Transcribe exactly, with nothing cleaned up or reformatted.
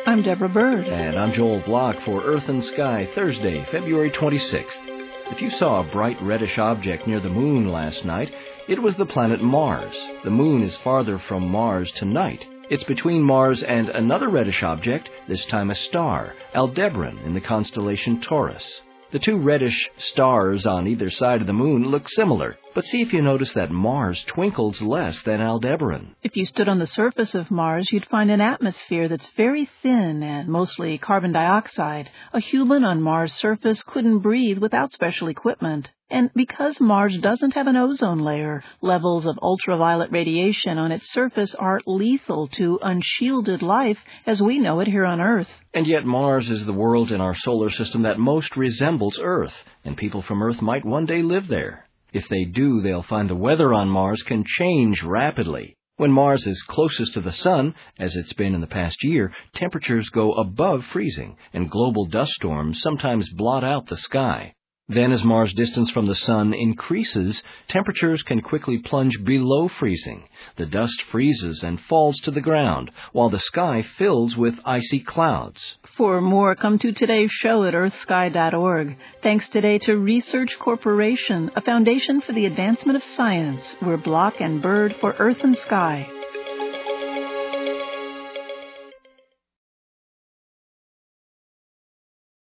I'm Deborah Bird. And I'm Joel Block for Earth and Sky, Thursday, February twenty-sixth. If you saw a bright reddish object near the moon last night, it was the planet Mars. The moon is farther from Mars tonight. It's between Mars and another reddish object, this time a star, Aldebaran, in the constellation Taurus. The two reddish stars on either side of the moon look similar, but see if you notice that Mars twinkles less than Aldebaran. If you stood on the surface of Mars, you'd find an atmosphere that's very thin and mostly carbon dioxide. A human on Mars' surface couldn't breathe without special equipment. And because Mars doesn't have an ozone layer, levels of ultraviolet radiation on its surface are lethal to unshielded life as we know it here on Earth. And yet Mars is the world in our solar system that most resembles Earth, and people from Earth might one day live there. If they do, they'll find the weather on Mars can change rapidly. When Mars is closest to the Sun, as it's been in the past year, temperatures go above freezing, and global dust storms sometimes blot out the sky. Then as Mars' distance from the Sun increases, temperatures can quickly plunge below freezing. The dust freezes and falls to the ground, while the sky fills with icy clouds. For more, come to today's show at earth sky dot org. Thanks today to Research Corporation, a foundation for the advancement of science. We're Block and Bird for Earth and Sky.